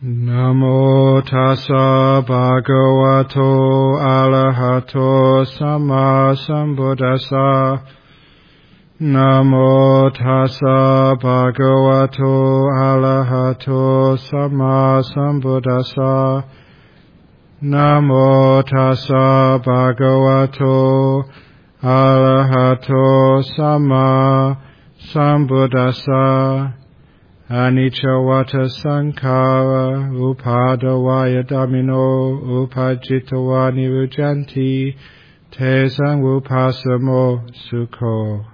Namo tassa bhagavato arahato samma sambuddhassa. Namo tassa bhagavato arahato samma sambuddhassa. Namo tassa bhagavato arahato samma sambuddhassa. Anicca vata sankhara upadavaya dhammino upajitava nirujanti tesang upasamo sukho.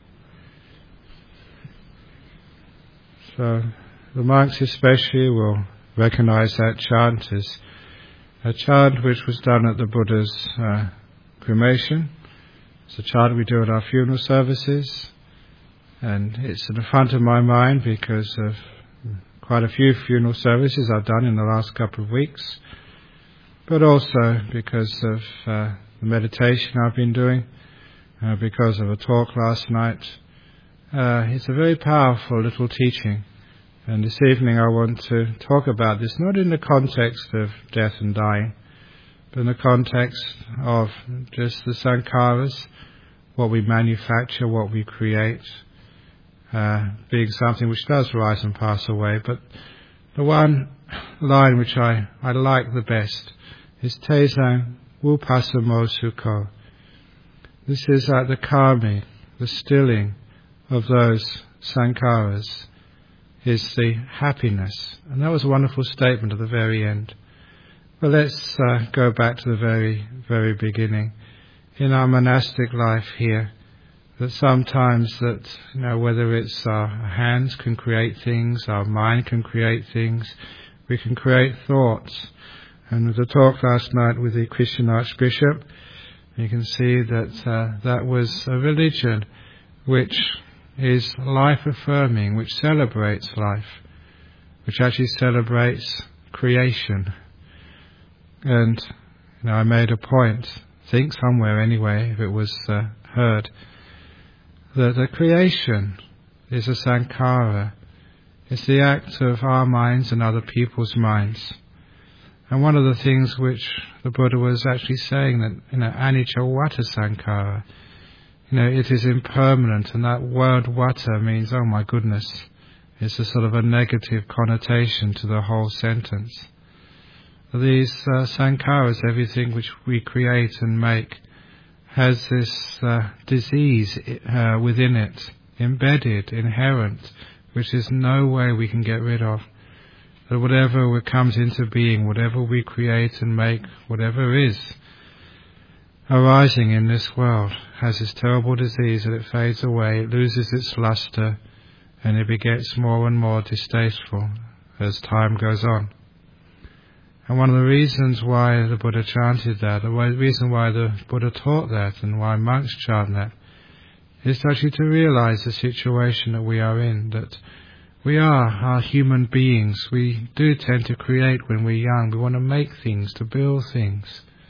So the monks especially will recognize that chant as a chant which was done at the Buddha's cremation. It's a chant we do at our funeral services. And it's in the front of my mind because of quite a few funeral services I've done in the last couple of weeks, but also because of the meditation I've been doing, because of a talk last night. It's a very powerful little teaching, and this evening I want to talk about this not in the context of death and dying, but in the context of just the sankharas, what we manufacture, what we create, being something which does rise and pass away. But the one line which I like the best is Tesang Wupasamo Sukho. This is like the calming, the stilling of those sankharas is the happiness. And that was a wonderful statement at the very end. But let's go back to the very, very beginning. In our monastic life here, that sometimes that, whether it's our hands can create things, our mind can create things, we can create thoughts. And with the talk last night with the Christian Archbishop, you can see that that was a religion which is life-affirming, which celebrates life, which actually celebrates creation. And, I made a point, I think somewhere anyway, if it was heard, that the creation is a sankhara. It's the act of our minds and other people's minds. And one of the things which the Buddha was actually saying that, anicca vata sankhara, it is impermanent, and that word vata means, oh my goodness, it's a sort of a negative connotation to the whole sentence. These sankharas, everything which we create and make, has this disease within it, embedded, inherent, which is no way we can get rid of. That whatever comes into being, whatever we create and make, whatever is arising in this world, has this terrible disease that it fades away, it loses its luster, and it begets more and more distasteful as time goes on. And one of the reasons why the Buddha chanted that, the reason why the Buddha taught that, and why monks chant that, is actually to realize the situation that we are in, that we are human beings. We do tend to create when we're young. We want to make things, to build things.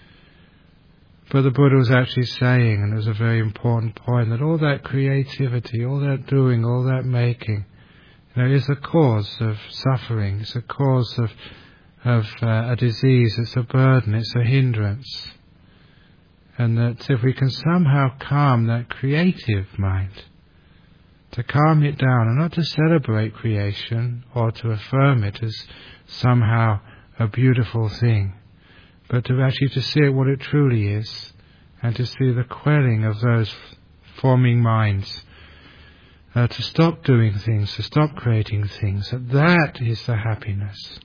But the Buddha was actually saying, and it was a very important point, that all that creativity, all that doing, all that making, is a cause of suffering. It's a cause of a disease, it's a burden, it's a hindrance. And that if we can somehow calm that creative mind, to calm it down, and not to celebrate creation or to affirm it as somehow a beautiful thing, but to actually to see it what it truly is, and to see the quelling of those forming minds, to stop doing things, to stop creating things, that is the happiness.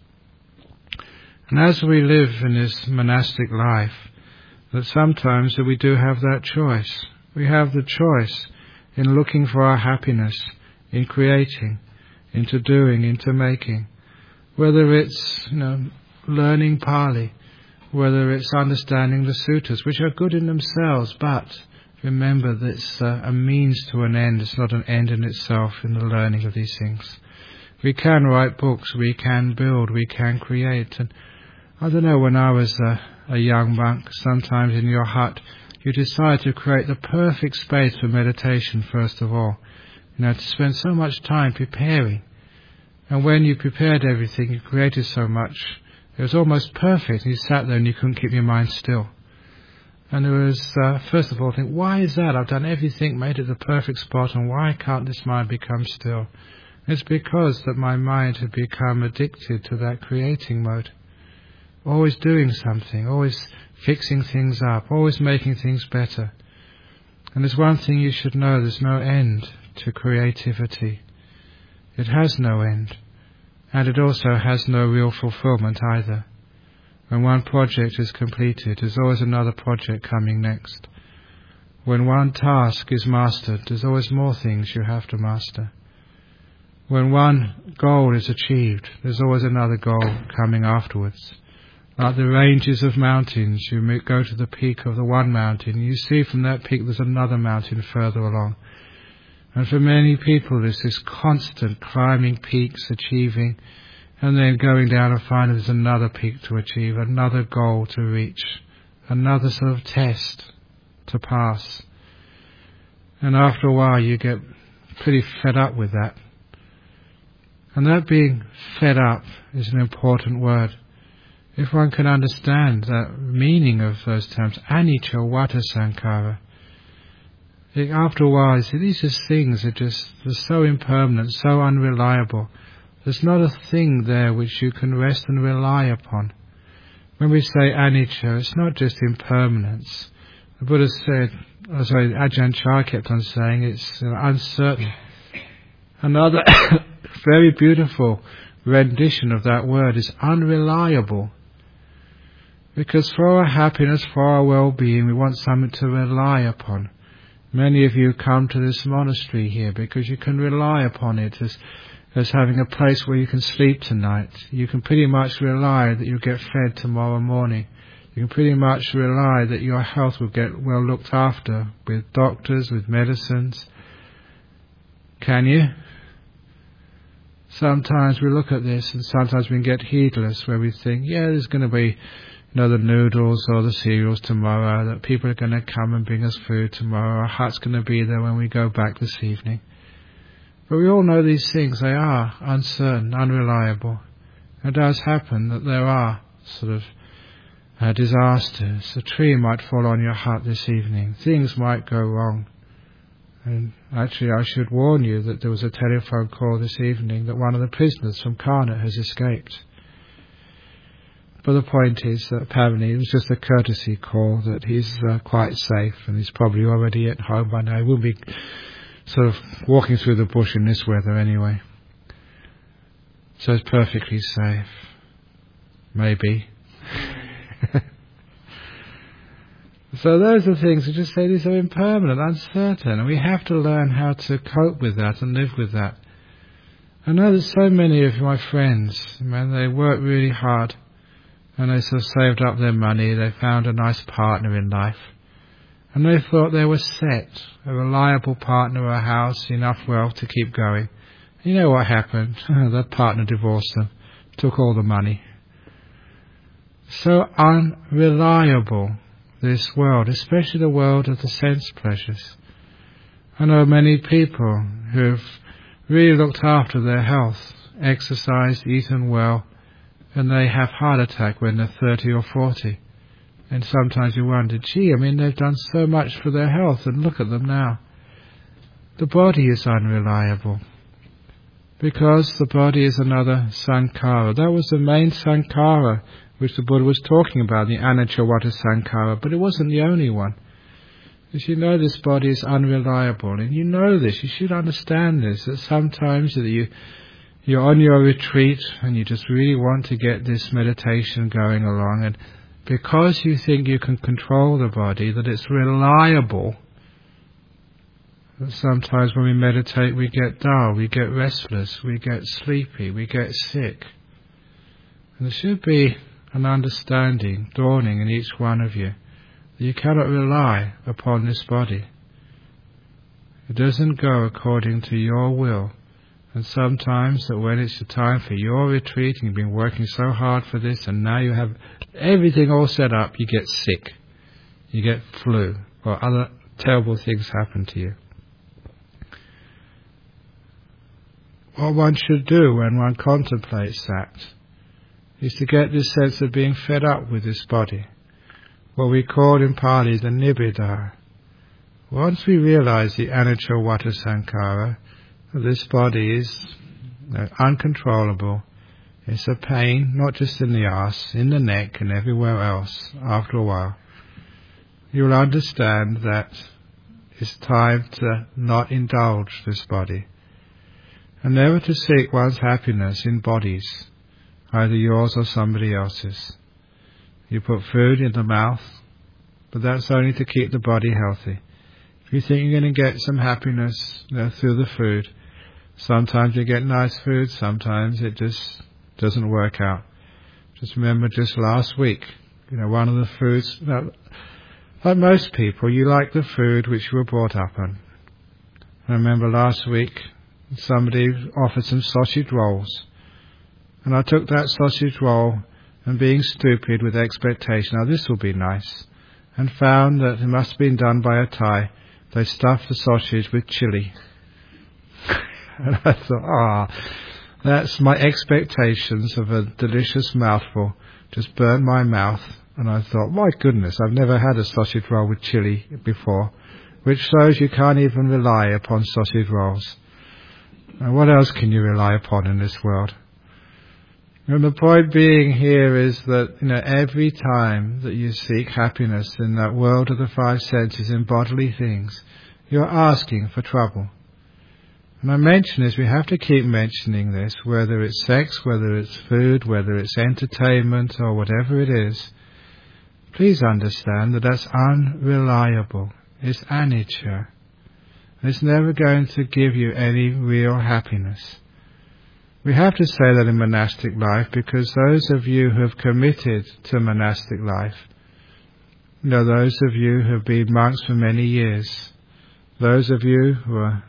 And as we live in this monastic life, that sometimes that we do have that choice. We have the choice in looking for our happiness, in creating, into doing, into making. Whether it's, learning Pali, whether it's understanding the suttas, which are good in themselves, but remember that it's a means to an end. It's not an end in itself in the learning of these things. We can write books, we can build, we can create. And I don't know, when I was a young monk, sometimes in your hut, you decide to create the perfect space for meditation first of all. To spend so much time preparing. And when you prepared everything, you created so much, it was almost perfect. And you sat there and you couldn't keep your mind still. And it was, first of all, think, why is that? I've done everything, made it the perfect spot, and why can't this mind become still? It's because that my mind had become addicted to that creating mode. Always doing something, always fixing things up, always making things better. And there's one thing you should know, there's no end to creativity. It has no end. And it also has no real fulfillment either. When one project is completed, there's always another project coming next. When one task is mastered, there's always more things you have to master. When one goal is achieved, there's always another goal coming afterwards. Like the ranges of mountains, you may go to the peak of the one mountain, and you see from that peak there's another mountain further along. And for many people there's this constant climbing peaks, achieving, and then going down and finding there's another peak to achieve, another goal to reach, another sort of test to pass. And after a while you get pretty fed up with that. And that being fed up is an important word. If one can understand the meaning of those terms, anicca vata sankhara, after a while you see these are things that they're so impermanent, so unreliable. There's not a thing there which you can rest and rely upon. When we say anicca, it's not just impermanence. The Buddha said, Ajahn Chah kept on saying, it's uncertain. Another very beautiful rendition of that word is unreliable. Because for our happiness, for our well-being, we want something to rely upon. Many of you come to this monastery here because you can rely upon it as having a place where you can sleep tonight. You can pretty much rely that you'll get fed tomorrow morning. You can pretty much rely that your health will get well looked after with doctors, with medicines. Can you? Sometimes we look at this and sometimes we can get heedless where we think, yeah, there's going to be the noodles or the cereals tomorrow, that people are going to come and bring us food tomorrow, our hut's going to be there when we go back this evening. But we all know these things, they are uncertain, unreliable. It does happen that there are sort of disasters. A tree might fall on your hut this evening. Things might go wrong. And actually I should warn you that there was a telephone call this evening that one of the prisoners from Karna has escaped. But the point is that apparently it was just a courtesy call, that he's quite safe and he's probably already at home by now. He won't be sort of walking through the bush in this weather anyway. So it's perfectly safe. Maybe. So those are things we just say these are impermanent, uncertain, and we have to learn how to cope with that and live with that. I know there's so many of my friends, they work really hard and they sort of saved up their money, they found a nice partner in life. And they thought they were set, a reliable partner, a house, enough wealth to keep going. You know what happened? That partner divorced them, took all the money. So unreliable, this world, especially the world of the sense pleasures. I know many people who have really looked after their health, exercised, eaten well, and they have heart attack when they're 30 or 40. And sometimes you wonder, they've done so much for their health, and look at them now. The body is unreliable, because the body is another sankhara. That was the main sankhara which the Buddha was talking about, the anicca vata sankhara, but it wasn't the only one. As you know, this body is unreliable, and you know this, you should understand this, that sometimes you're on your retreat and you just really want to get this meditation going along, and because you think you can control the body, that it's reliable, that sometimes when we meditate we get dull, we get restless, we get sleepy, we get sick. And there should be an understanding dawning in each one of you that you cannot rely upon this body. It doesn't go according to your will. And sometimes that when it's the time for your retreat and you've been working so hard for this and now you have everything all set up, you get sick, you get flu, or other terrible things happen to you. what one should do when one contemplates that is to get this sense of being fed up with this body, what we call in Pali the nibbida. Once we realize the anicca vata sankhara, this body is uncontrollable, it's a pain not just in the arse, in the neck and everywhere else, after a while, you will understand that it's time to not indulge this body, and never to seek one's happiness in bodies, either yours or somebody else's. You put food in the mouth, but that's only to keep the body healthy. If you think you're going to get some happiness through the food, sometimes you get nice food, sometimes it just doesn't work out. Just remember, just last week, one of the foods, like most people, you like the food which you were brought up on. I remember last week, somebody offered some sausage rolls, and I took that sausage roll, and being stupid with expectation, now this will be nice, and found that it must have been done by a Thai. They stuffed the sausage with chili. And I thought, that's my expectations of a delicious mouthful just burnt my mouth. And I thought, my goodness, I've never had a sausage roll with chili before, which shows you can't even rely upon sausage rolls. And what else can you rely upon in this world? And the point being here is that, every time that you seek happiness in that world of the five senses, in bodily things, you're asking for trouble. And I mention this, we have to keep mentioning this, whether it's sex, whether it's food, whether it's entertainment, or whatever it is. Please understand that that's unreliable. It's anicca. It's never going to give you any real happiness. We have to say that in monastic life because those of you who have committed to monastic life, those of you who have been monks for many years, those of you who are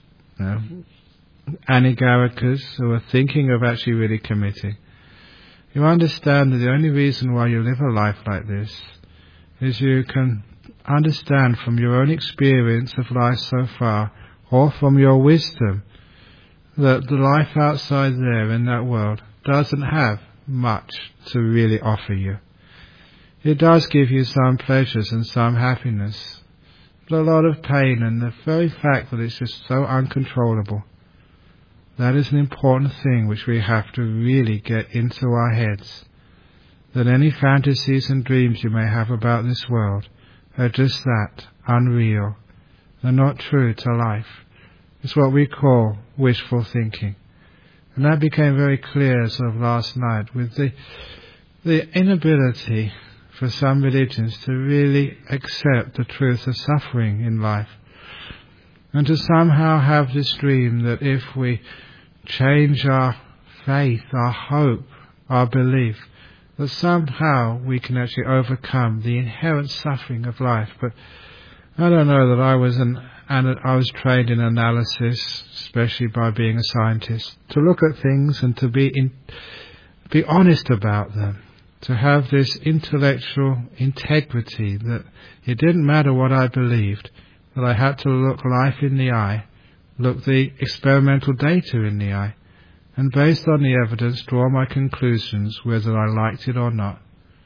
anigarikas, who are thinking of actually really committing, you understand that the only reason why you live a life like this is you can understand from your own experience of life so far, or from your wisdom, that the life outside there in that world doesn't have much to really offer you. It does give you some pleasures and some happiness, but a lot of pain, and the very fact that it's just so uncontrollable. That is an important thing which we have to really get into our heads, that any fantasies and dreams you may have about this world are just that, unreal. They're not true to life. It's what we call wishful thinking. And that became very clear sort of last night with the inability for some religions to really accept the truth of suffering in life. And to somehow have this dream that if we change our faith, our hope, our belief, that somehow we can actually overcome the inherent suffering of life. But I don't know that I was trained in analysis, especially by being a scientist, to look at things and to be honest about them, to have this intellectual integrity that it didn't matter what I believed, that I had to look life in the eye, look the experimental data in the eye, and based on the evidence draw my conclusions whether I liked it or not.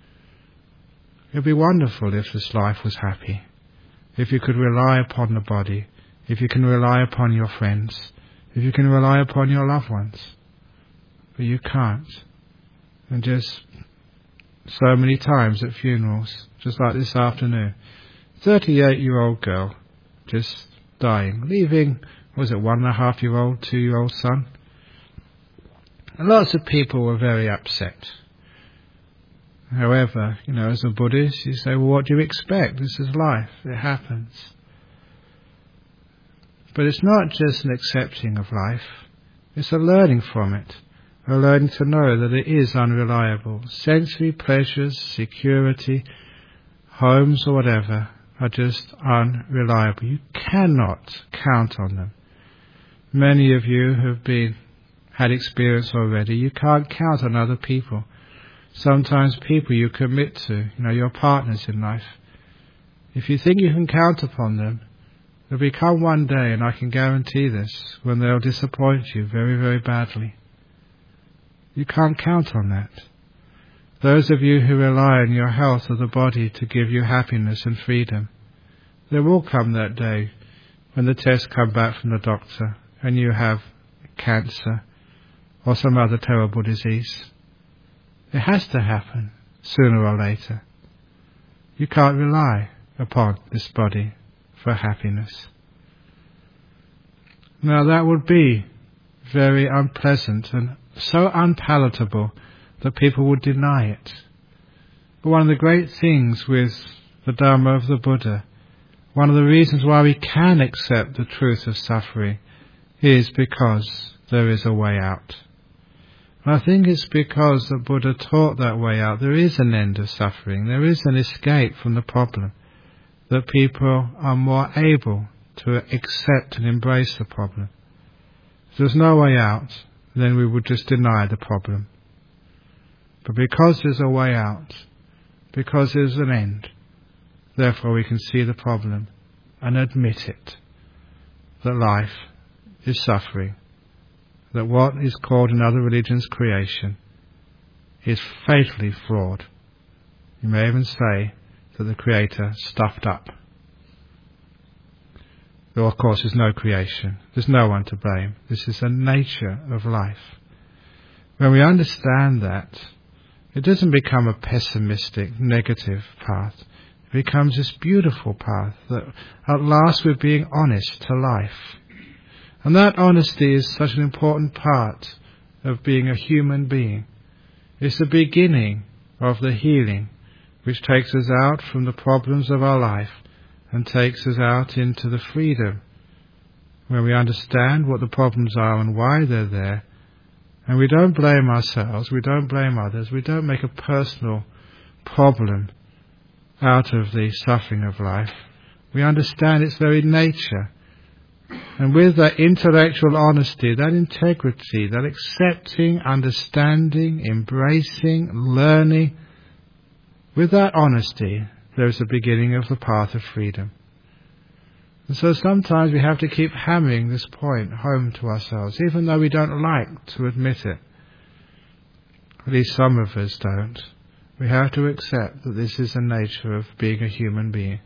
It would be wonderful if this life was happy, if you could rely upon the body, if you can rely upon your friends, if you can rely upon your loved ones. But you can't. And just so many times at funerals, just like this afternoon, 38-year-old girl just dying, leaving, 1.5-year-old, 2-year-old son. And lots of people were very upset. However, as a Buddhist, you say, well, what do you expect? This is life. It happens. But it's not just an accepting of life. It's a learning from it. A learning to know that it is unreliable. Sensory pleasures, security, homes or whatever are just unreliable. You cannot count on them. Many of you have had experience already. You can't count on other people. Sometimes people you commit to, your partners in life. If you think you can count upon them, There'll become one day, and I can guarantee this, when they'll disappoint you very, very badly. You can't count on that. Those of you who rely on your health of the body to give you happiness and freedom, there will come that day when the tests come back from the doctor and you have cancer or some other terrible disease. It has to happen sooner or later. You can't rely upon this body for happiness. Now that would be very unpleasant and so unpalatable that people would deny it. But one of the great things with the Dharma of the Buddha, one of the reasons why we can accept the truth of suffering, is because there is a way out. And I think it's because the Buddha taught that way out. There is an end of suffering. There is an escape from the problem, that people are more able to accept and embrace the problem. If there's no way out, then we would just deny the problem. But because there's a way out, because there's an end, therefore we can see the problem and admit it, that life is suffering, that what is called in other religions creation is fatally flawed. You may even say that the Creator stuffed up. There, of course, is no creation. There's no one to blame. This is the nature of life. When we understand that, it doesn't become a pessimistic, negative path. It becomes this beautiful path that at last we're being honest to life. And that honesty is such an important part of being a human being. It's the beginning of the healing which takes us out from the problems of our life and takes us out into the freedom where we understand what the problems are and why they're there. And we don't blame ourselves, we don't blame others, we don't make a personal problem out of the suffering of life. We understand its very nature. And with that intellectual honesty, that integrity, that accepting, understanding, embracing, learning, with that honesty, there is the beginning of the path of freedom. And so sometimes we have to keep hammering this point home to ourselves, even though we don't like to admit it. At least some of us don't. We have to accept that this is the nature of being a human being.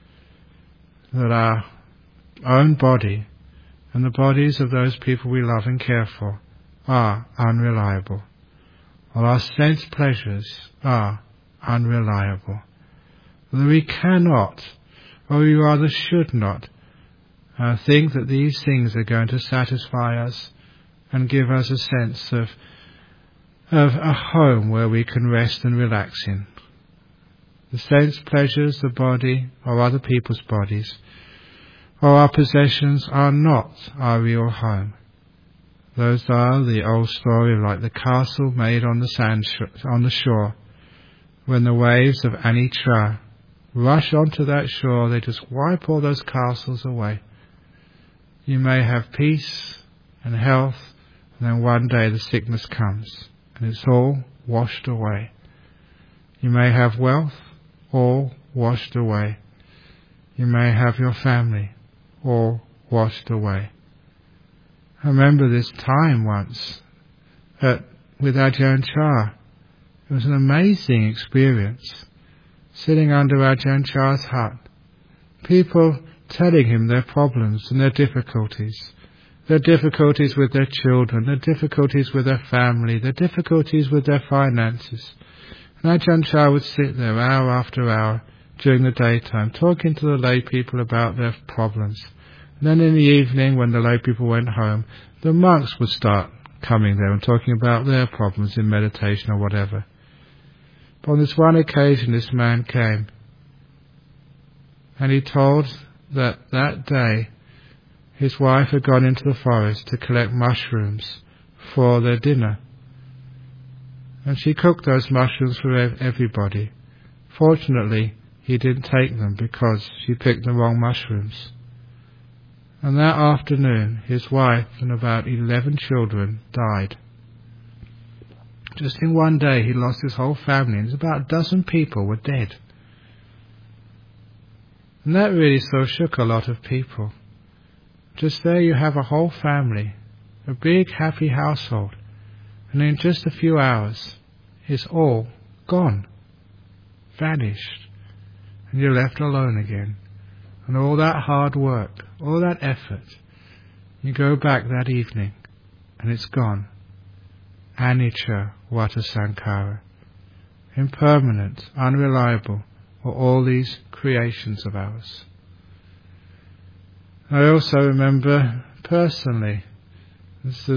That our own body and the bodies of those people we love and care for are unreliable. While our sense pleasures are unreliable. That we cannot, or we rather should not, think that these things are going to satisfy us and give us a sense of a home where we can rest and relax in. The sense pleasures, the body, or other people's bodies, or our possessions are not our real home. Those are the old story like the castle made on the shore. When the waves of Anitra rush onto that shore, they just wipe all those castles away. You may have peace and health, and then one day the sickness comes, and it's all washed away. You may have wealth, all washed away. You may have your family, all washed away. I remember this time once with Ajahn Chah. It was an amazing experience, sitting under Ajahn Chah's hut. People telling him their problems and their difficulties with their children, their difficulties with their family, their difficulties with their finances. And Ajahn Chah would sit there hour after hour during the daytime, talking to the lay people about their problems. And then in the evening, when the lay people went home, the monks would start coming there and talking about their problems in meditation or whatever. But on this one occasion, this man came, and he told that day his wife had gone into the forest to collect mushrooms for their dinner. And she cooked those mushrooms for everybody. Fortunately, he didn't take them because she picked the wrong mushrooms. And that afternoon, his wife and about 11 children died. Just in one day, he lost his whole family, and about a dozen people were dead. And that really sort of shook a lot of people. Just there you have a whole family, a big happy household, and in just a few hours it's all gone, vanished, and you're left alone again. And all that hard work, all that effort, you go back that evening and it's gone. Anicca vata sankhara. Impermanent, unreliable are all these creations of ours. I also remember personally, some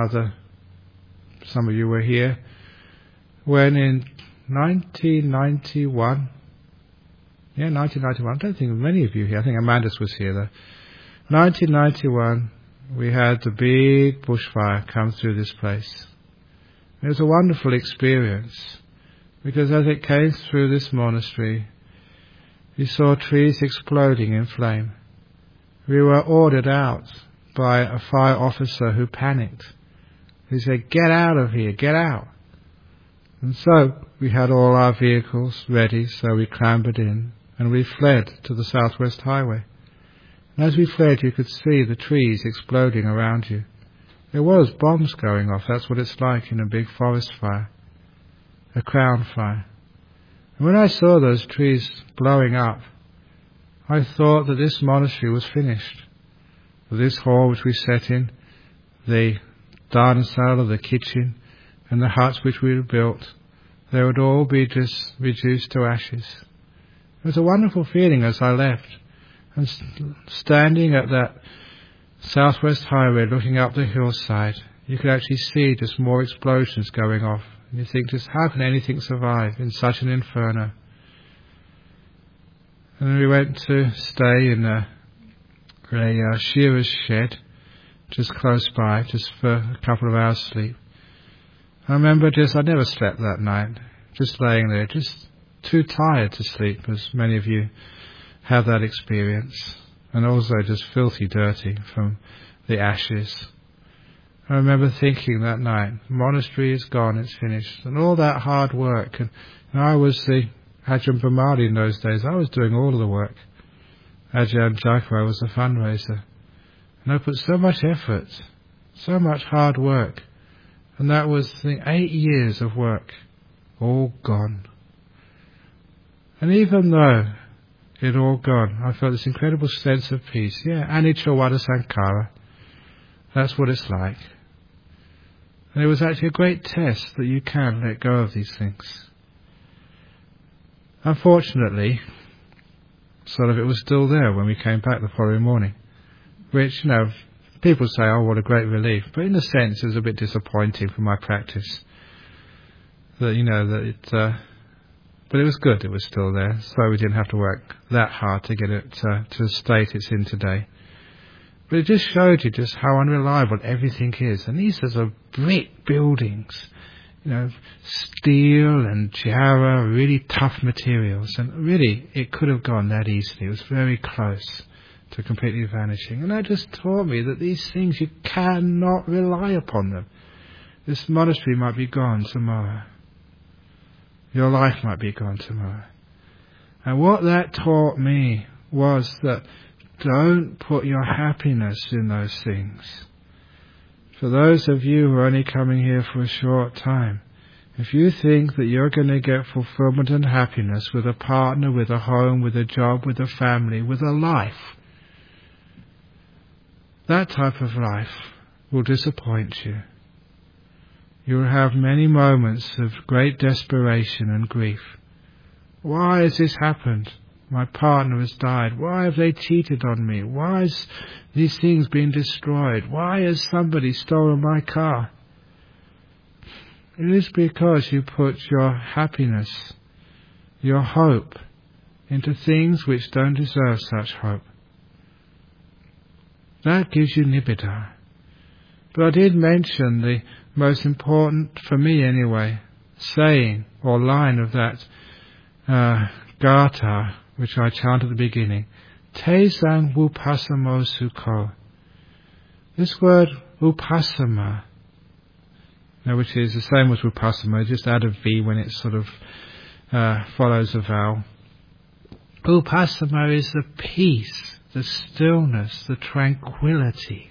of you were here, when in 1991, I don't think many of you here, I think Amanda's was here though. 1991, we had the big bushfire come through this place. It was a wonderful experience, because as it came through this monastery, we saw trees exploding in flame. We were ordered out by a fire officer who panicked. He said, "Get out of here, get out." And so we had all our vehicles ready, so we clambered in and we fled to the Southwest Highway. And as we fled, you could see the trees exploding around you. There was bombs going off. That's what it's like in a big forest fire, a crown fire. And when I saw those trees blowing up, I thought that this monastery was finished. This hall which we sat in, the dharmasala, the kitchen, and the huts which we had built, they would all be just reduced to ashes. It was a wonderful feeling as I left, and standing at that Southwest Highway looking up the hillside, you could actually see just more explosions going off. And you think, just how can anything survive in such an inferno? And then we went to stay in a shearer's shed just close by, just for a couple of hours sleep. I remember I never slept that night, just laying there, just too tired to sleep, as many of you have that experience, and also just filthy dirty from the ashes. I remember thinking that night, the monastery is gone, it's finished, and all that hard work, and I was the Ajahn Brahmali in those days, I was doing all of the work. Ajahn Jaco was the fundraiser, and I put so much effort, so much hard work, and that was 8 years of work, all gone. And even though it all gone, I felt this incredible sense of peace. Yeah, anicca vata sankhara. That's what it's like. And it was actually a great test that you can let go of these things. Unfortunately, it was still there when we came back the following morning, which, people say, oh, what a great relief. But in a sense, it was a bit disappointing for my practice. But it was good, it was still there, so we didn't have to work that hard to get it to the state it's in today. But it just showed you just how unreliable everything is. And these are brick buildings, steel and jarrah, really tough materials. And really, it could have gone that easily. It was very close to completely vanishing. And that just taught me that these things, you cannot rely upon them. This monastery might be gone tomorrow. Your life might be gone tomorrow. And what that taught me was that don't put your happiness in those things. For those of you who are only coming here for a short time, if you think that you're going to get fulfillment and happiness with a partner, with a home, with a job, with a family, with a life, that type of life will disappoint you. You will have many moments of great desperation and grief. Why has this happened? My partner has died. Why have they cheated on me? Why has these things been destroyed? Why has somebody stolen my car? It is because you put your happiness, your hope, into things which don't deserve such hope. That gives you nibbida. But I did mention the most important, for me anyway, saying or line of that gatha, which I chant at the beginning, Te Sang Upasamo Sukho. This word upasama, which is the same as upasama, just add a V when it follows a vowel. Upasama is the peace, the stillness, the tranquility.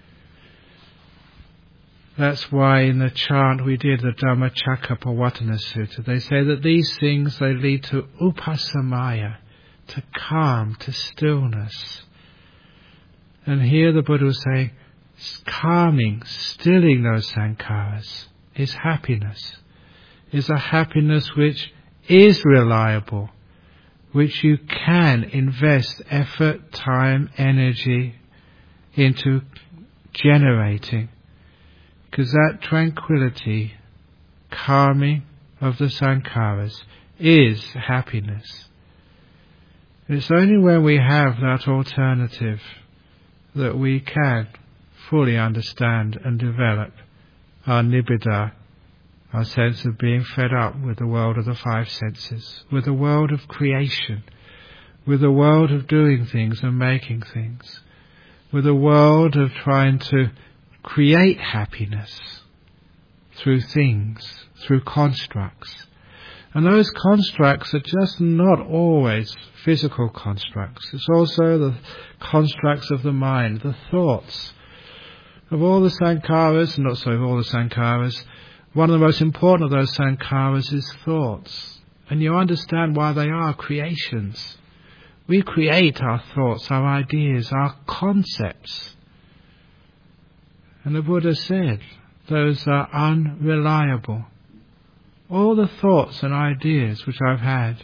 That's why in the chant we did, the Dhammacakkappavattana Sutta, they say that these things, they lead to upasamaya, to calm, to stillness. And here the Buddha was saying, calming, stilling those sankharas is happiness, is a happiness which is reliable, which you can invest effort, time, energy into generating. Because that tranquility, calming of the sankharas is happiness. It's only when we have that alternative that we can fully understand and develop our nibbida, our sense of being fed up with the world of the five senses, with the world of creation, with the world of doing things and making things, with the world of trying to create happiness through things, through constructs. And those constructs are just not always physical constructs. It's also the constructs of the mind, the thoughts. Of all the sankharas, not so of all the sankharas, one of the most important of those sankharas is thoughts. And you understand why they are creations. We create our thoughts, our ideas, our concepts. And the Buddha said, those are unreliable. All the thoughts and ideas which I've had,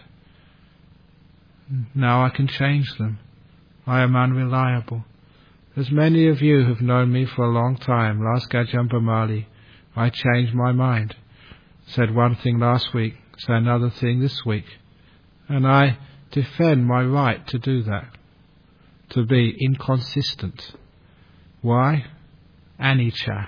now I can change them. I am unreliable. As many of you who've known me for a long time, last Gajam Bamali, I changed my mind. Said one thing last week, said another thing this week. And I defend my right to do that, to be inconsistent. Why? Anicca.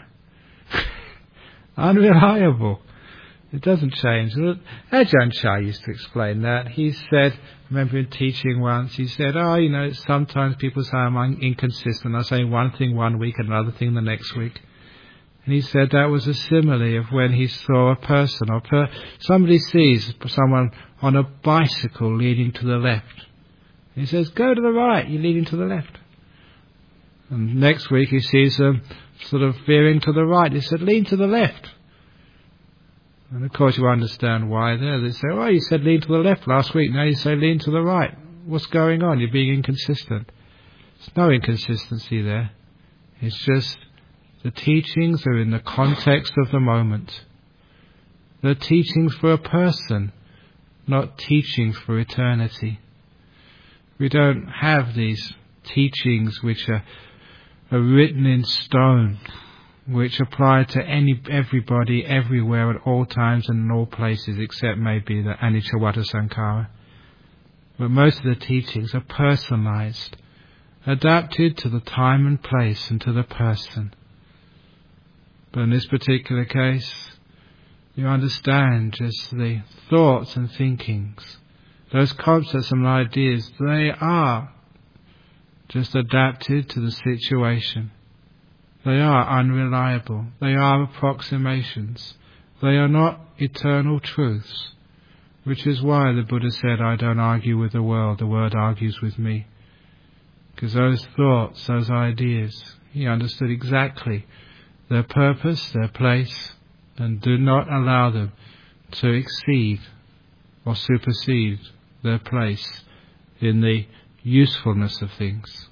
Unreliable. It doesn't change. Ajahn Chah used to explain that. He said, I remember in teaching once, he said, sometimes people say I'm inconsistent. I say one thing one week and another thing the next week. And he said that was a simile of when he saw a person, or somebody sees someone on a bicycle leading to the left. He says, go to the right, you're leading to the left. And next week he sees them sort of veering to the right. He said, lean to the left. And of course you understand why there. They say, you said lean to the left last week, now you say lean to the right. What's going on? You're being inconsistent. There's no inconsistency there. It's just the teachings are in the context of the moment. They're teachings for a person, not teachings for eternity. We don't have these teachings which are written in stone, which apply to everybody, everywhere, at all times and in all places, except maybe the Anicca Sankhara. But most of the teachings are personalized, adapted to the time and place and to the person. But in this particular case, you understand just the thoughts and thinkings. Those concepts and ideas, they are just adapted to the situation. They are unreliable. They are approximations. They are not eternal truths, which is why the Buddha said, I don't argue with the world argues with me. Because those thoughts, those ideas, he understood exactly their purpose, their place, and do not allow them to exceed or supersede their place in the usefulness of things.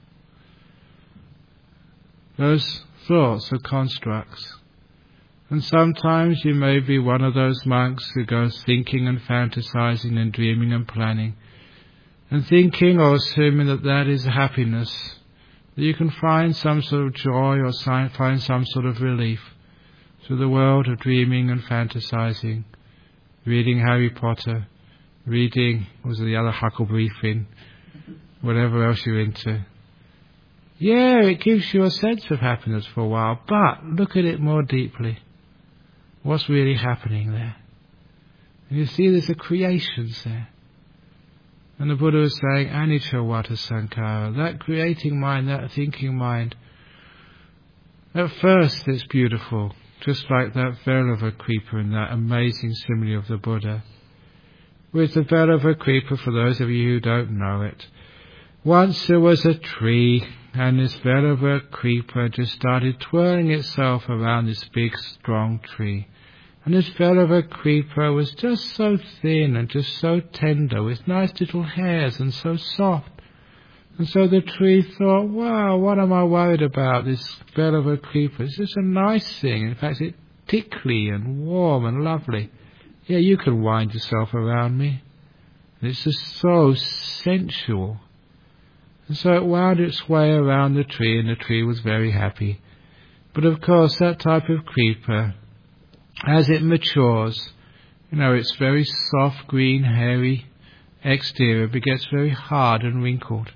Those thoughts are constructs. And sometimes you may be one of those monks who goes thinking and fantasizing and dreaming and planning, and thinking or assuming that is happiness, that you can find some sort of joy or find some sort of relief through the world of dreaming and fantasizing, reading Harry Potter, reading, the other Huckleberry Finn, whatever else you're into. Yeah, it gives you a sense of happiness for a while, but look at it more deeply. What's really happening there? And you see there's a creations there. And the Buddha was saying, Anicca Sankhara, that creating mind, that thinking mind, at first it's beautiful, just like that Vairava creeper in that amazing simile of the Buddha. with the Velava-Creeper, for those of you who don't know it. Once there was a tree, and this Velava-Creeper just started twirling itself around this big, strong tree. And this Velava-Creeper was just so thin and just so tender, with nice little hairs and so soft. And so the tree thought, wow, what am I worried about, this Velava-Creeper? It's just a nice thing. In fact, it's tickly and warm and lovely. Yeah, you can wind yourself around me. And it's just so sensual. And so it wound its way around the tree, and the tree was very happy. But of course, that type of creeper, as it matures, its very soft, green, hairy exterior gets very hard and wrinkled.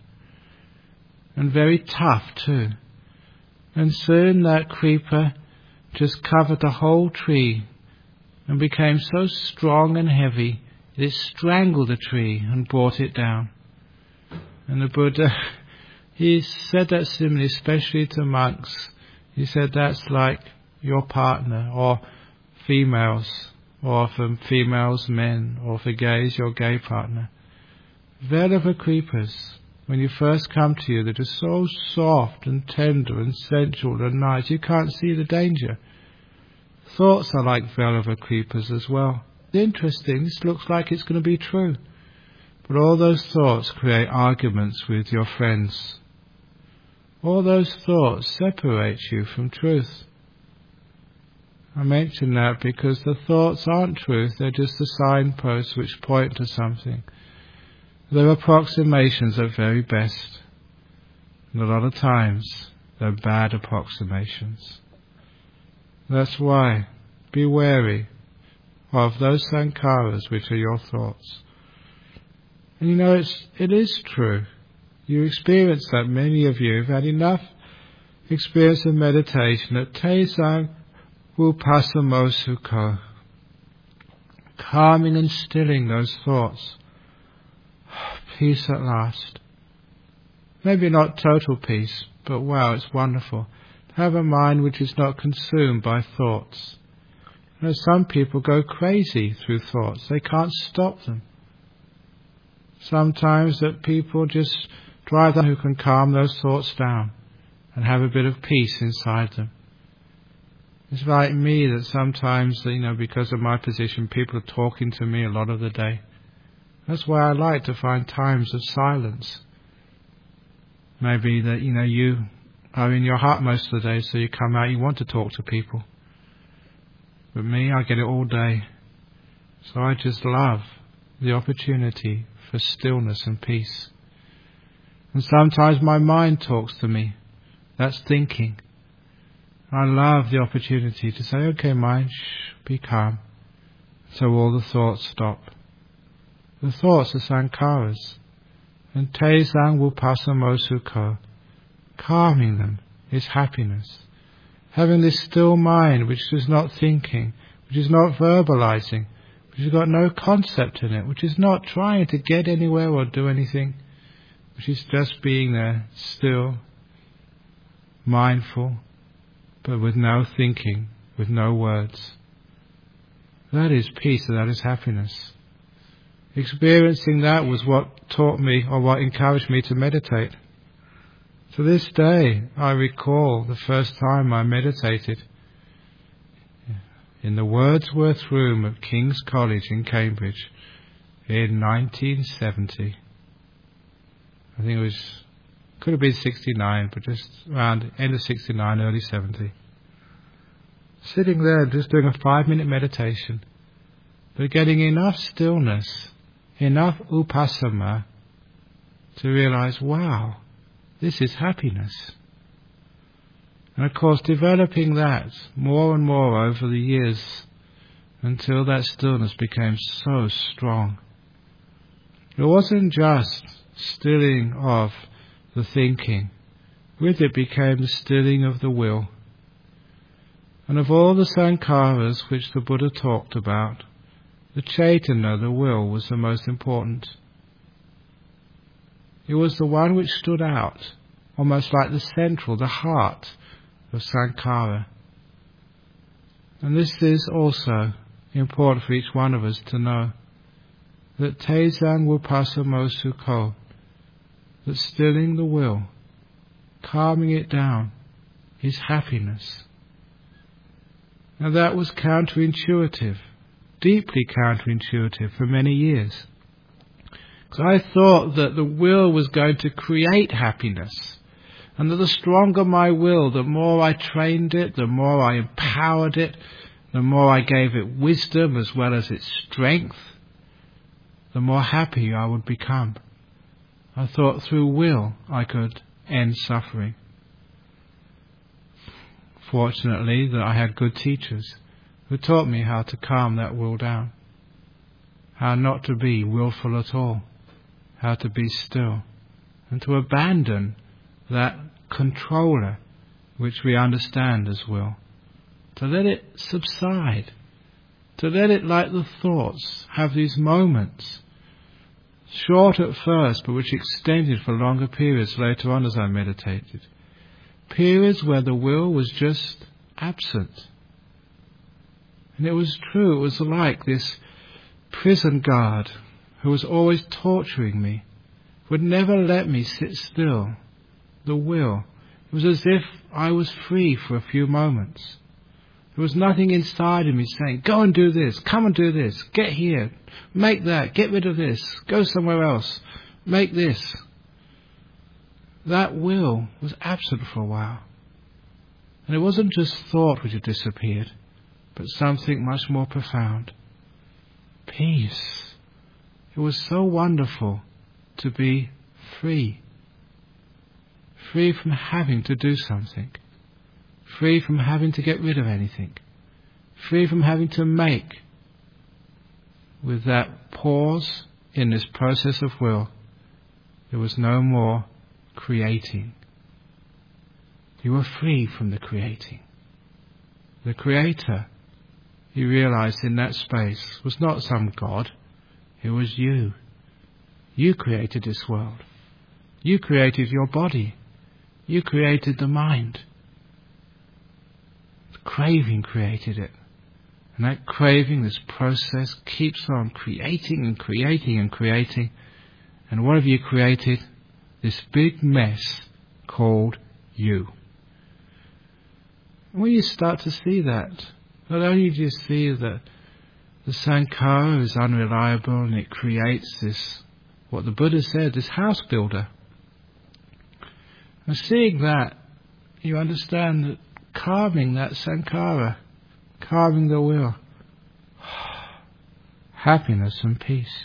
And very tough too. And soon that creeper just covered the whole tree and became so strong and heavy that it strangled the tree and brought it down. And the Buddha, he said that simile, especially to monks. He said that's like your partner, or females, or for females, men, or for gays, your gay partner. Velava-Creepers, when you first come to you, they're just so soft and tender and sensual and nice, you can't see the danger. Thoughts are like Velava-Creepers as well. Interesting, this looks like it's going to be true. But all those thoughts create arguments with your friends. All those thoughts separate you from truth. I mention that because the thoughts aren't truth, they're just the signposts which point to something. They're approximations at very best. And a lot of times, they're bad approximations. That's why, be wary of those sankharas which are your thoughts. And it is true. You experience that. Many of you have had enough experience of meditation that Taesang Vipassamo Sukho, calming and stilling those thoughts. Peace at last. Maybe not total peace, but wow, it's wonderful to have a mind which is not consumed by thoughts. Some people go crazy through thoughts. They can't stop them. Sometimes that people just drive them who can calm those thoughts down and have a bit of peace inside them. It's like me that sometimes, because of my position, people are talking to me a lot of the day. That's why I like to find times of silence. Maybe that, you are in your heart most of the day, so you come out, you want to talk to people. But me, I get it all day. So I just love the opportunity for stillness and peace. And sometimes my mind talks to me. That's thinking. I love the opportunity to say, okay, mind, be calm. So all the thoughts stop. The thoughts are sankharas. And Taesang Vipassamo Sukho, calming them is happiness. Having this still mind which is not thinking, which is not verbalizing, which has got no concept in it, which is not trying to get anywhere or do anything, which is just being there, still, mindful, but with no thinking, with no words. That is peace, and that is happiness. Experiencing that was what taught me, or what encouraged me to meditate. To this day, I recall the first time I meditated in the Wordsworth Room of King's College in Cambridge in 1970. I think could have been 69, but just around end of 69, early 70. Sitting there just doing a 5-minute meditation, but getting enough stillness, enough upasama to realize, wow, this is happiness. And of course, developing that more and more over the years until that stillness became so strong. It wasn't just stilling of the thinking. With it became the stilling of the will. And of all the sankharas which the Buddha talked about, the Chaitanya, the will, was the most important. It was the one which stood out, almost like the central, the heart of sankhara. And this is also important for each one of us to know, that Taizang Wupasa Sukho, that stilling the will, calming it down, is happiness. Now that was counterintuitive, deeply counterintuitive for many years. Because I thought that the will was going to create happiness, and that the stronger my will, the more I trained it, the more I empowered it, the more I gave it wisdom as well as its strength, the more happy I would become. I thought through will I could end suffering. Fortunately, that I had good teachers who taught me how to calm that will down, how not to be willful at all, how to be still, and to abandon that controller which we understand as will, to let it subside, to let it, like the thoughts, have these moments, short at first, but which extended for longer periods later on as I meditated. Periods where the will was just absent. And it was true, it was like this prison guard who was always torturing me, would never let me sit still. The will. It was as if I was free for a few moments. There was nothing inside of me saying, go and do this, come and do this, get here, make that, get rid of this, go somewhere else, make this. That will was absent for a while. And it wasn't just thought which had disappeared, but something much more profound. Peace. It was so wonderful to be free. Free from having to do something. Free from having to get rid of anything. Free from having to make. With that pause in this process of will, there was no more creating. You were free from the creating. The Creator, you realized in that space, was not some God. It was you. You created this world. You created your body. You created the mind. The craving created it. And that craving, this process, keeps on creating and creating and creating. And what have you created? This big mess called you. And when you start to see that, not only do you see that the sankhara is unreliable and it creates this, what the Buddha said, this house builder. And seeing that, you understand that calming that sankhara, calming the will, happiness and peace.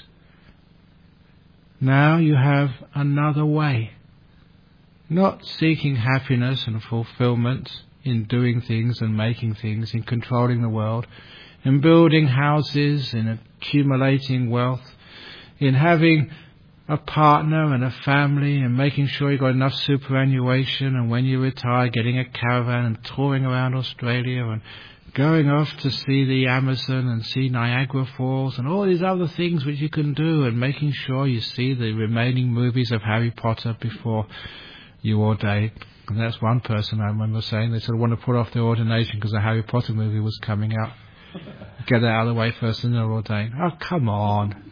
Now you have another way. Not seeking happiness and fulfillment in doing things and making things, in controlling the world, in building houses, in accumulating wealth, in having a partner and a family and making sure you've got enough superannuation, and when you retire getting a caravan and touring around Australia and going off to see the Amazon and see Niagara Falls and all these other things which you can do, and making sure you see the remaining movies of Harry Potter before you ordain. And that's one person I remember saying, they said, I want to put off their ordination because the Harry Potter movie was coming out. Get that out of the way first and they'll ordain. Oh, come on.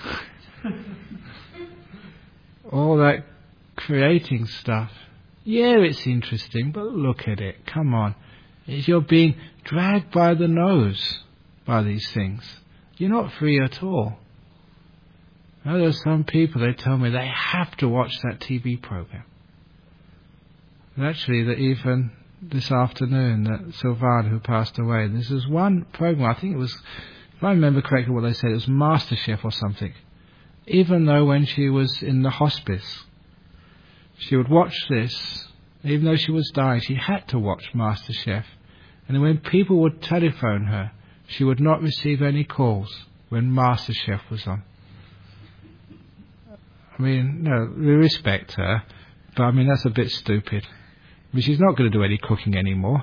All that creating stuff. Yeah, it's interesting, but look at it. Come on. You're being dragged by the nose by these things. You're not free at all. Now, there are some people, they tell me they have to watch that TV program. And actually, that even this afternoon, that Sylvana, who passed away, this is one program, I think it was, if I remember correctly what they said, it was MasterChef or something. Even though when she was in the hospice, she would watch this, even though she was dying, she had to watch MasterChef. And when people would telephone her, she would not receive any calls when MasterChef was on. I mean, no, we respect her, but I mean, that's a bit stupid. I mean, she's not going to do any cooking anymore.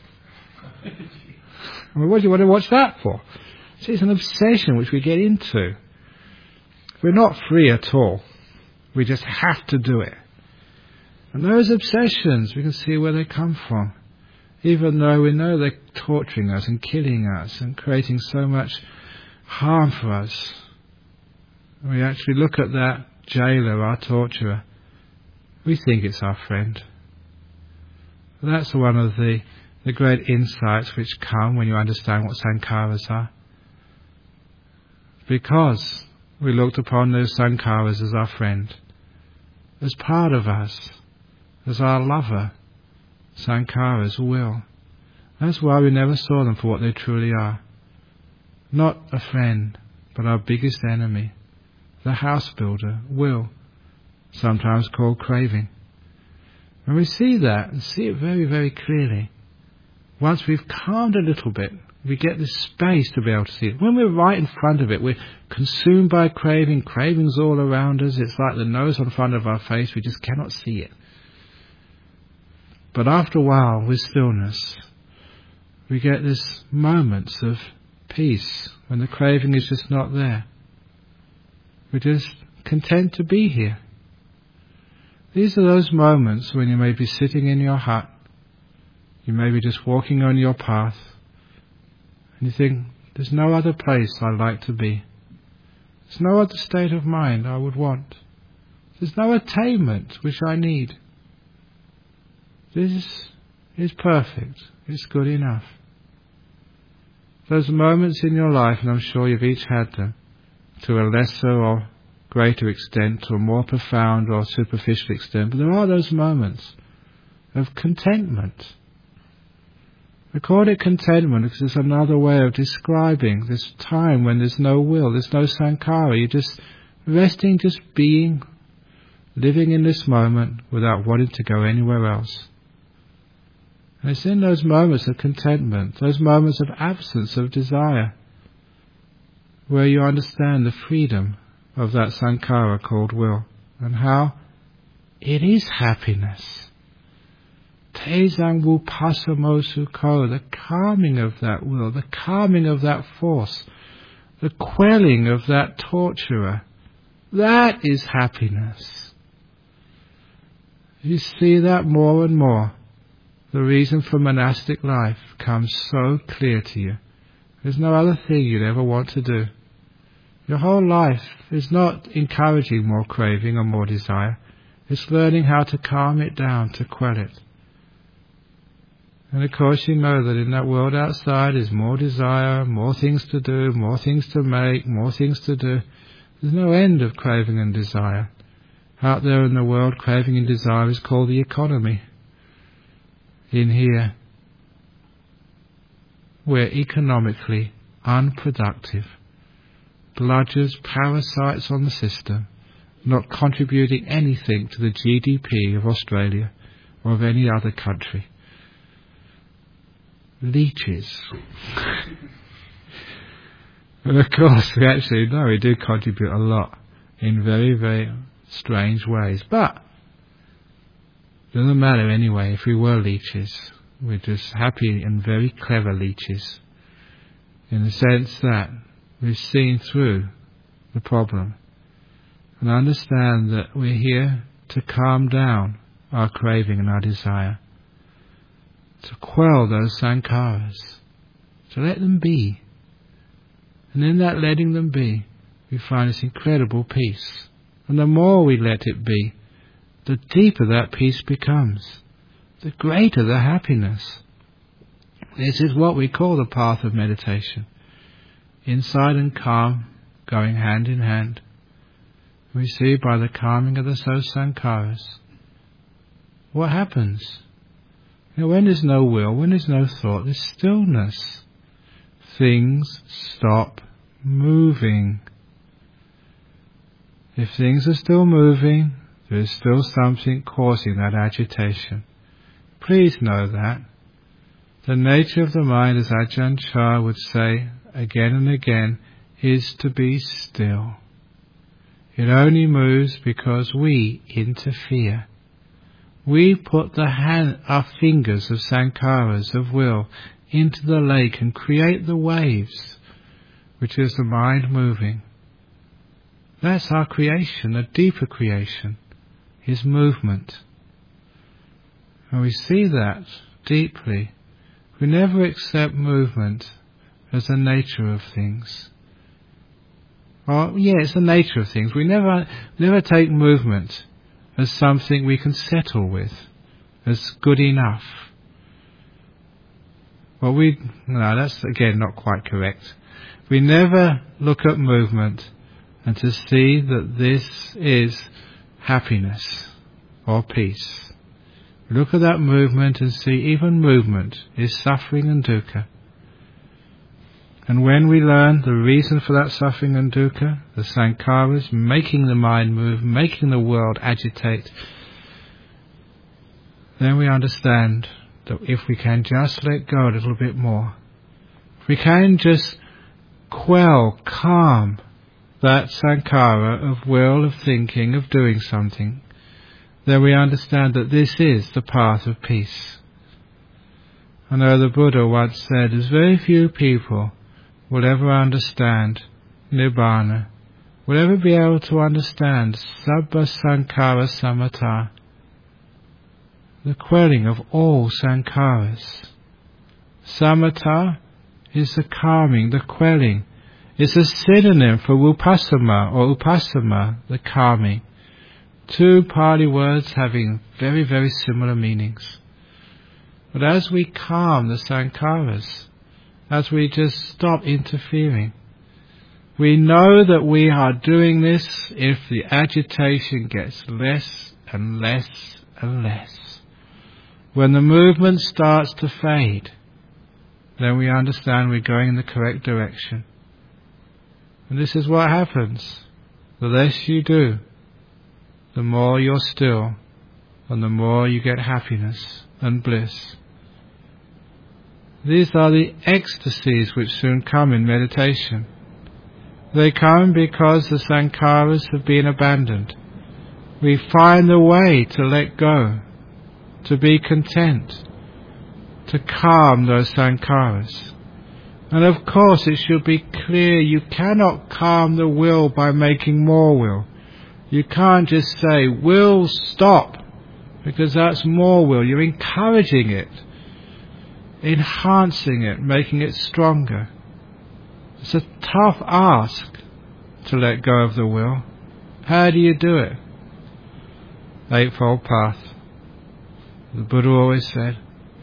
I mean, what do you want to watch that for? See, it's an obsession which we get into. We're not free at all. We just have to do it. And those obsessions, we can see where they come from. Even though we know they're torturing us and killing us and creating so much harm for us. We actually look at that jailer, our torturer. We think it's our friend. That's one of the great insights which come when you understand what sankharas are. Because we looked upon those sankharas as our friend, as part of us, as our lover, sankharas will. That's why we never saw them for what they truly are. Not a friend, but our biggest enemy, the house builder, will, sometimes called craving. And we see that, and see it very, very clearly. Once we've calmed a little bit, we get this space to be able to see it. When we're right in front of it, we're consumed by craving. Craving's all around us. It's like the nose on front of our face. We just cannot see it. But after a while, with stillness, we get this moments of peace when the craving is just not there. We're just content to be here. These are those moments when you may be sitting in your hut, you may be just walking on your path, and you think, there's no other place I'd like to be. There's no other state of mind I would want. There's no attainment which I need. This is perfect. It's good enough. Those moments in your life, and I'm sure you've each had them, to a lesser or greater extent, to a more profound or superficial extent, but there are those moments of contentment. We call it contentment because it's another way of describing this time when there's no will, there's no sankhara. You're just resting, just being, living in this moment without wanting to go anywhere else. And it's in those moments of contentment, those moments of absence of desire, where you understand the freedom of that sankhara called will, and how it is happiness. Tezang Vupasamo Sukho, the calming of that will, the calming of that force, the quelling of that torturer, that is happiness. You see that more and more. The reason for monastic life comes so clear to you. There's no other thing you'd ever want to do. Your whole life is not encouraging more craving or more desire. It's learning how to calm it down, to quell it. And of course you know that in that world outside is more desire, more things to do, more things to make, more things to do. There's no end of craving and desire. Out there in the world, craving and desire is called the economy. In here, we're economically unproductive, bludgers, parasites on the system, not contributing anything to the GDP of Australia or of any other country. Leeches. And of course we actually know we do contribute a lot in very, very strange ways. But it doesn't matter anyway if we were leeches. We're just happy and very clever leeches, in the sense that we've seen through the problem and understand that we're here to calm down our craving and our desire, to quell those sankharas, to let them be. And in that letting them be, we find this incredible peace. And the more we let it be, the deeper that peace becomes, the greater the happiness. This is what we call the path of meditation. Insight and calm going hand in hand. We see by the calming of the sankharas what happens. When there's no will, when there's no thought, there's stillness. Things stop moving. If things are still moving, there is still something causing that agitation. Please know that. The nature of the mind, as Ajahn Chah would say again and again, is to be still. It only moves because we interfere. We put our fingers of sankharas, of will, into the lake and create the waves, which is the mind moving. That's our creation, a deeper creation, is movement. And we see that deeply. We never accept movement as the nature of things. Or, it's the nature of things. We never take movement as something we can settle with, as good enough. Well, that's again not quite correct. We never look at movement and to see that this is happiness or peace. We look at that movement and see even movement is suffering and dukkha. And when we learn the reason for that suffering and dukkha, the sankharas, making the mind move, making the world agitate, then we understand that if we can just let go a little bit more, if we can just calm that sankhara of will, of thinking, of doing something, then we understand that this is the path of peace. I know the Buddha once said, there's very few people will ever understand Nibbana, will ever be able to understand Sabba Sankhara Samatha, the quelling of all sankharas. Samatha is the calming, the quelling. It's a synonym for Vipassana or Upasama, the calming. Two Pali words having very, very similar meanings. But as we calm the sankharas, as we just stop interfering, we know that we are doing this if the agitation gets less and less and less. When the movement starts to fade, then we understand we're going in the correct direction. And this is what happens. The less you do, the more you're still, and the more you get happiness and bliss. These are the ecstasies which soon come in meditation. They come because the sankharas have been abandoned. We find the way to let go, to be content, to calm those sankharas. And of course it should be clear you cannot calm the will by making more will. You can't just say, will stop, because that's more will. You're encouraging it, enhancing it, making it stronger. It's a tough ask to let go of the will. How do you do it? Eightfold Path. The Buddha always said.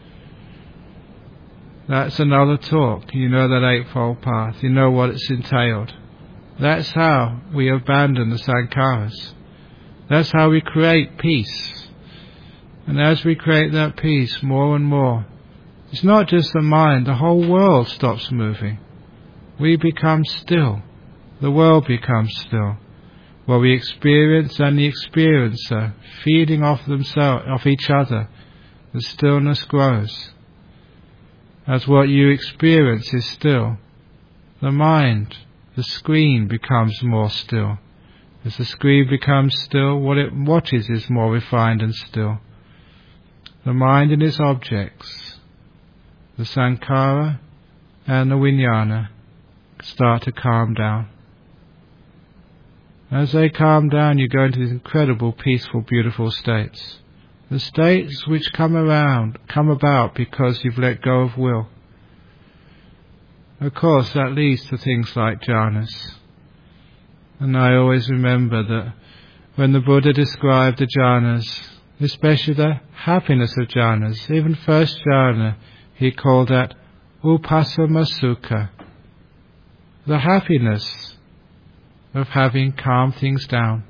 That's another talk. You know that Eightfold Path. You know what it's entailed. That's how we abandon the sankharas. That's how we create peace. And as we create that peace more and more, it's not just the mind, the whole world stops moving. We become still. The world becomes still. Where we experience and the experiencer feeding off each other, the stillness grows. As what you experience is still, the mind, the screen becomes more still. As the screen becomes still, what it watches is more refined and still. The mind and its objects, the sankhara and the vijnana, start to calm down. As they calm down, you go into these incredible, peaceful, beautiful states. The states which come about because you've let go of will. Of course, that leads to things like jhanas. And I always remember that when the Buddha described the jhanas, especially the happiness of jhanas, even first jhana, he called that upasama sukha, the happiness of having calmed things down.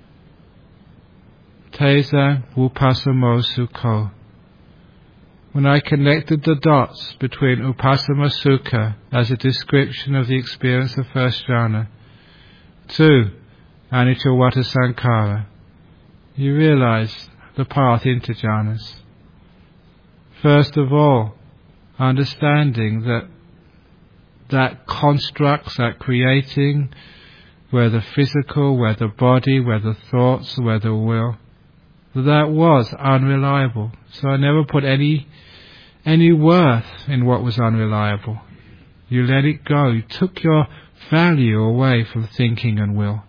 Tesa upasamo sukho. When I connected the dots between upasama sukha as a description of the experience of first jhana to anicca sankhara, you realize the path into jhanas. First of all, understanding that constructs, that creating, whether physical, whether body, whether thoughts, whether will, that was unreliable. So I never put any worth in what was unreliable. You let it go. You took your value away from thinking and will.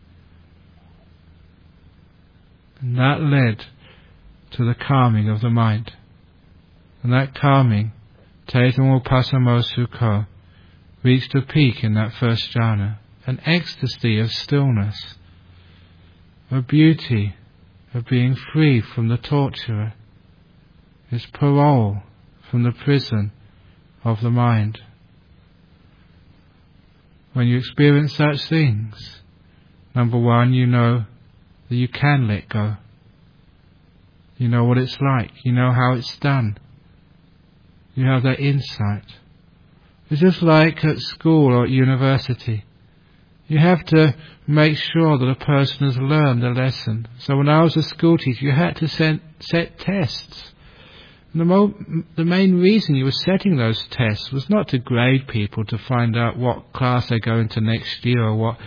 And that led to the calming of the mind. And that calming, Taitam Upasamo Sukho, reached a peak in that first jhana. an ecstasy of stillness, a beauty of being free from the torturer, is parole from the prison of the mind. When you experience such things, number one, you know that you can let go. You know what it's like. You know how it's done. You have that insight. It's just like at school or at university. You have to make sure that a person has learned a lesson. So when I was a school teacher, you had to set tests. And the main reason you were setting those tests was not to grade people to find out what class they go into next year or what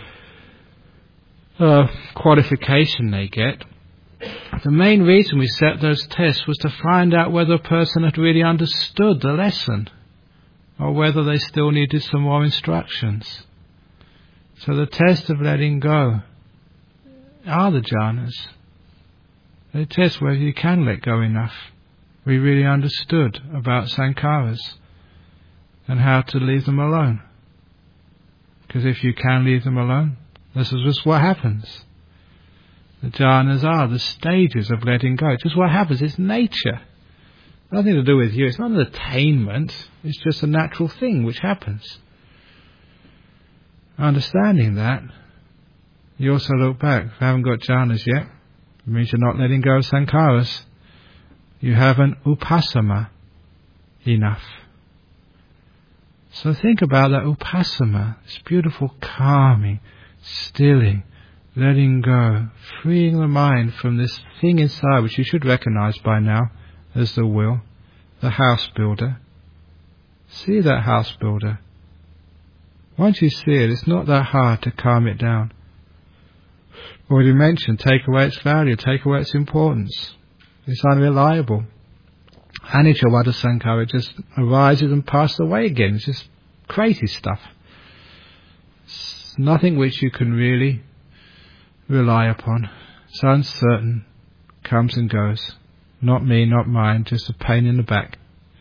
qualification they get. The main reason we set those tests was to find out whether a person had really understood the lesson or whether they still needed some more instructions. So the test of letting go are the jhanas. They test whether you can let go enough. We really understood about sankharas and how to leave them alone. Because if you can leave them alone, this is just what happens. The jhanas are the stages of letting go. Just what happens. It's nature. Nothing to do with you. It's not an attainment. It's just a natural thing which happens. Understanding that, you also look back. If you haven't got jhanas yet, it means you're not letting go of sankharas. You haven't upasama enough. So think about that upasama, this beautiful calming, stilling, letting go, freeing the mind from this thing inside which you should recognize by now as the will, the house builder. See that house builder. Once you see it, it's not that hard to calm it down. Already mentioned, take away its value, take away its importance. It's unreliable. Anicca Vada Sankhara just arises and passes away again. It's just crazy stuff. It's nothing which you can really rely upon. It's uncertain, comes and goes. Not me, not mine, just a pain in the back.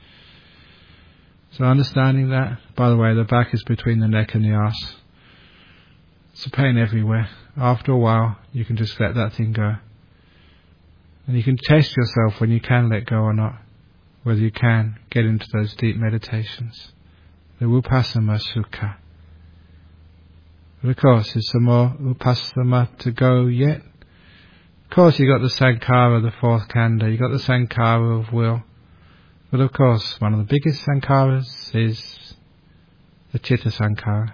So understanding that, by the way, the back is between the neck and the arse. It's a pain everywhere. After a while, you can just let that thing go. And you can test yourself when you can let go or not, whether you can get into those deep meditations. The Vipassana Sukha. But of course, is some more Vipassana to go yet? Of course, you got the Sankhara, the fourth khandha, you got the Sankhara of will. But of course, one of the biggest Sankharas is the Chitta Sankhara.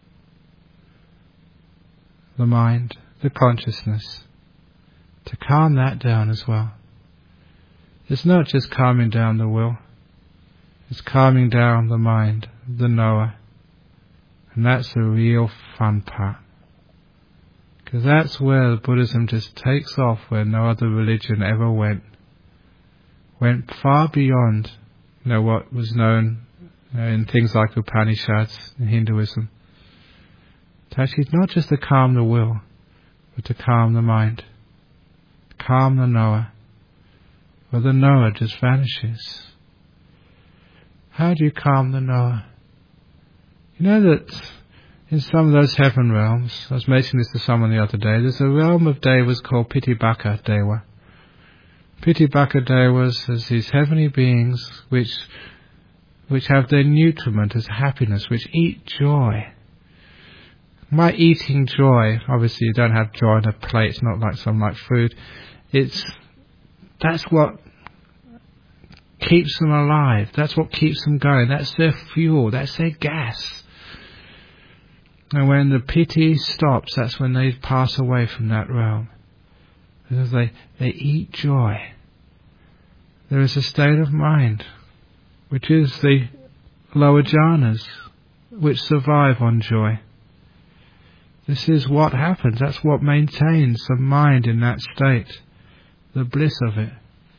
The mind, the consciousness. To calm that down as well. It's not just calming down the will, it's calming down the mind, the knower. And that's the real fun part. Because that's where Buddhism just takes off where no other religion ever went. Went far beyond, what was known in things like Upanishads in Hinduism. To actually not just to calm the will, but to calm the mind. Calm the knower, or the knower just vanishes. How do you calm the knower? You know that in some of those heaven realms, I was mentioning this to someone the other day, there's a realm of devas called Pitibhaka Deva. Pitibhaka Devas as these heavenly beings which have their nutriment as happiness, which eat joy. By eating joy, obviously you don't have joy on a plate, it's not like some like food. That's what keeps them alive, that's what keeps them going, that's their fuel, that's their gas. And when the piti stops, that's when they pass away from that realm. Because they eat joy. There is a state of mind, which is the lower jhanas, which survive on joy. This is what happens, that's what maintains the mind in that state, the bliss of it.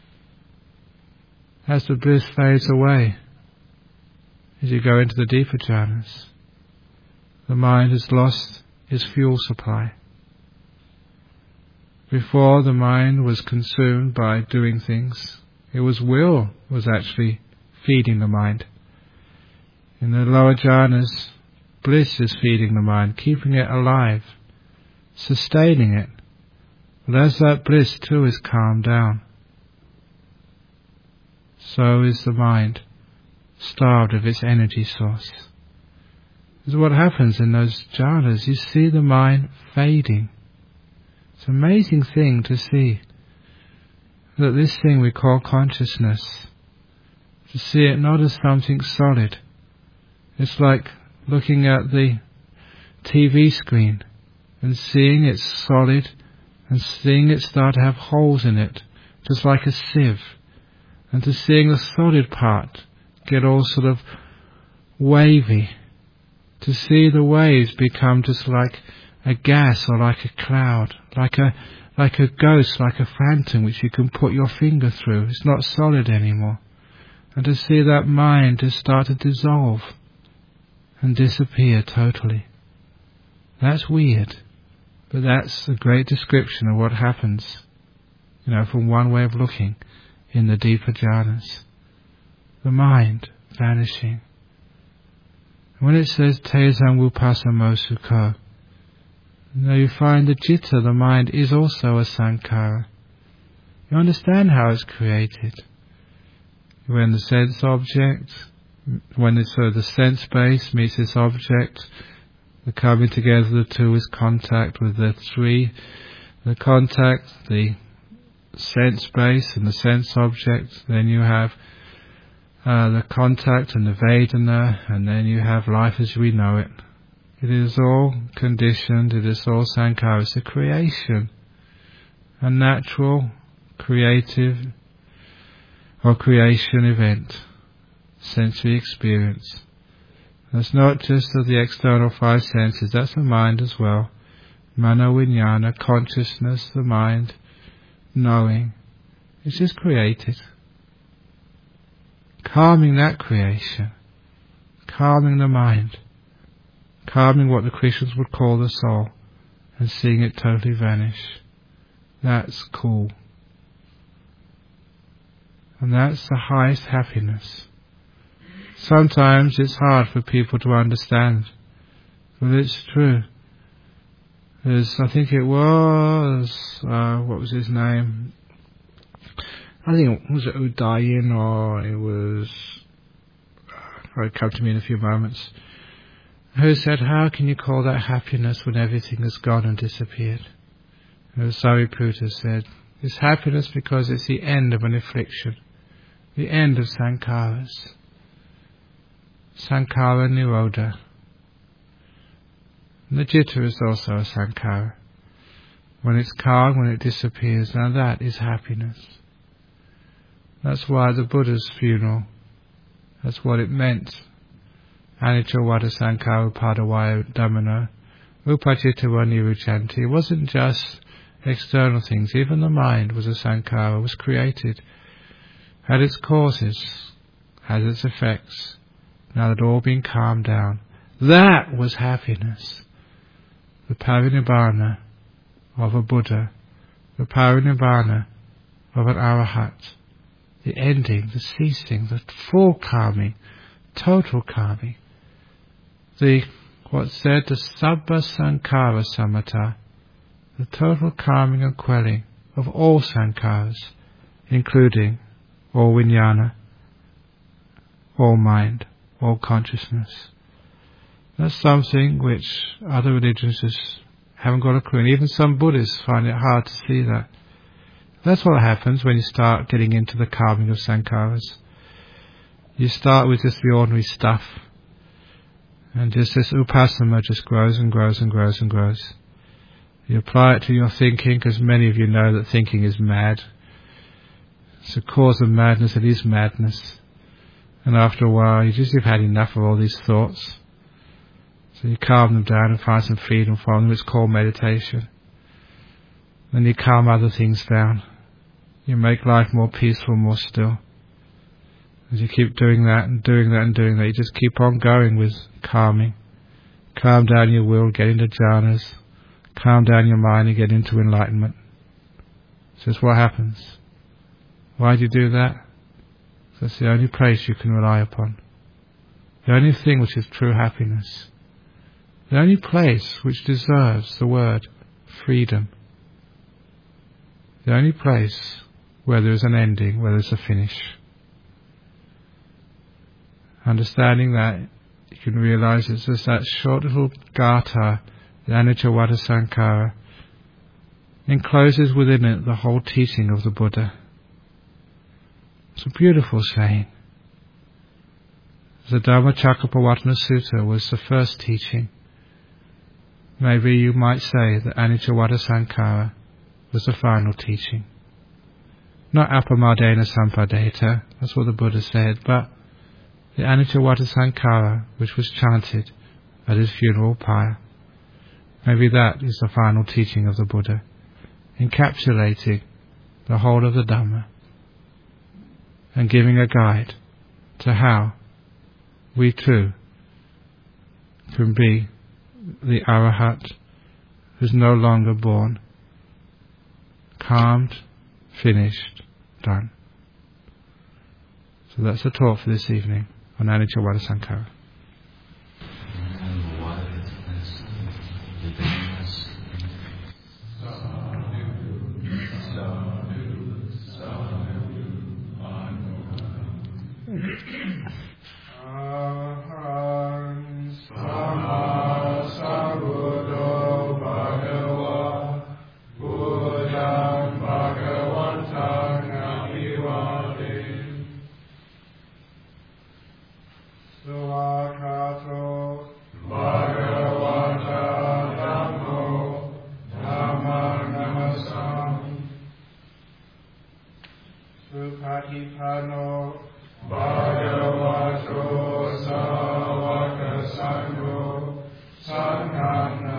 As the bliss fades away, as you go into the deeper jhanas, the mind has lost its fuel supply. Before, the mind was consumed by doing things. It was will was actually feeding the mind. In the lower jhanas, bliss is feeding the mind, keeping it alive, sustaining it. But as that bliss too is calmed down, so is the mind starved of its energy source. This is what happens in those jhanas. You see the mind fading. It's an amazing thing to see that this thing we call consciousness, to see it not as something solid. It's like looking at the TV screen and seeing it solid and seeing it start to have holes in it, just like a sieve, and to seeing the solid part get all sort of wavy, to see the waves become just like a gas or like a cloud, like a ghost, like a phantom which you can put your finger through. It's not solid anymore. And to see that mind just start to dissolve and disappear totally. That's weird, but that's a great description of what happens, from one way of looking in the deeper jhanas. The mind vanishing. When it says Tezang Vupasamo Sukha, you find the citta, the mind, is also a sankhara. You understand how it's created. When the sense object, when the sense base meets this object, the coming together of the two is contact with the three. The contact, the sense base and the sense object, then you have the contact and the Vedana, and then you have life as we know it. It is all conditioned, it is all sankhara. It's a creation, a natural, creative, or creation event, sensory experience. That's not just of the external five senses, that's the mind as well. Mano Vijnana, consciousness, the mind, knowing. It's just created. Calming that creation, calming the mind, calming what the Christians would call the soul, and seeing it totally vanish. That's cool. And that's the highest happiness. Sometimes it's hard for people to understand, but it's true. I think it was, what was his name? I think, was it Udayan, or it was, it'll come to me in a few moments, who said, how can you call that happiness when everything has gone and disappeared? And Sariputta said, it's happiness because it's the end of an affliction, the end of sankharas. Sankhara Nirodha. And the citta is also a sankhara. When it's calm, when it disappears, now that is happiness. That's why the Buddha's funeral, that's what it meant. Anicca Vada Sankhara Padavaya Dhammano Upacita wa Niruchanti. It wasn't just external things, even the mind was a sankhara, was created, had its causes, had its effects. Now that all been calmed down, that was happiness. The parinibbana of a Buddha, the parinibbana of an Arahat, the ending, the ceasing, the full calming, total calming. What's said, the Sabba Sankhara Samatha, the total calming and quelling of all sankharas, including all vijnana, all mind, all consciousness. That's something which other religions just haven't got a clue, and even some Buddhists find it hard to see that. That's what happens when you start getting into the calming of sankharas. You start with just the ordinary stuff, and just this upasana just grows and grows and grows and grows. You apply it to your thinking, because many of you know that thinking is mad. It's the cause of madness, it is madness. And after a while, you've had enough of all these thoughts. So you calm them down and find some freedom from them. It's called meditation. Then you calm other things down. You make life more peaceful, more still. As you keep doing that and doing that and doing that, you just keep on going with calming. Calm down your will, get into jhanas. Calm down your mind and get into enlightenment. So that's what happens. Why do you do that? That's the only place you can rely upon. The only thing which is true happiness. The only place which deserves the word freedom. The only place where there is an ending, where there is a finish. Understanding that, you can realize it's just that short little gatha, the Anicca Sankara, encloses within it the whole teaching of the Buddha. It's a beautiful saying. The Dhammacakkappavattana Sutta was the first teaching. Maybe you might say that Anicca Sankara was the final teaching. Not Appamadena Sampadeta, that's what the Buddha said, but the Anicca Sankara, which was chanted at his funeral pyre. Maybe that is the final teaching of the Buddha, encapsulating the whole of the Dhamma and giving a guide to how we too can be the Arahat who is no longer born, calmed, finished, done. So that's the talk for this evening on Anicca Sankara. Bhagavato Savaka Sangho Sanghana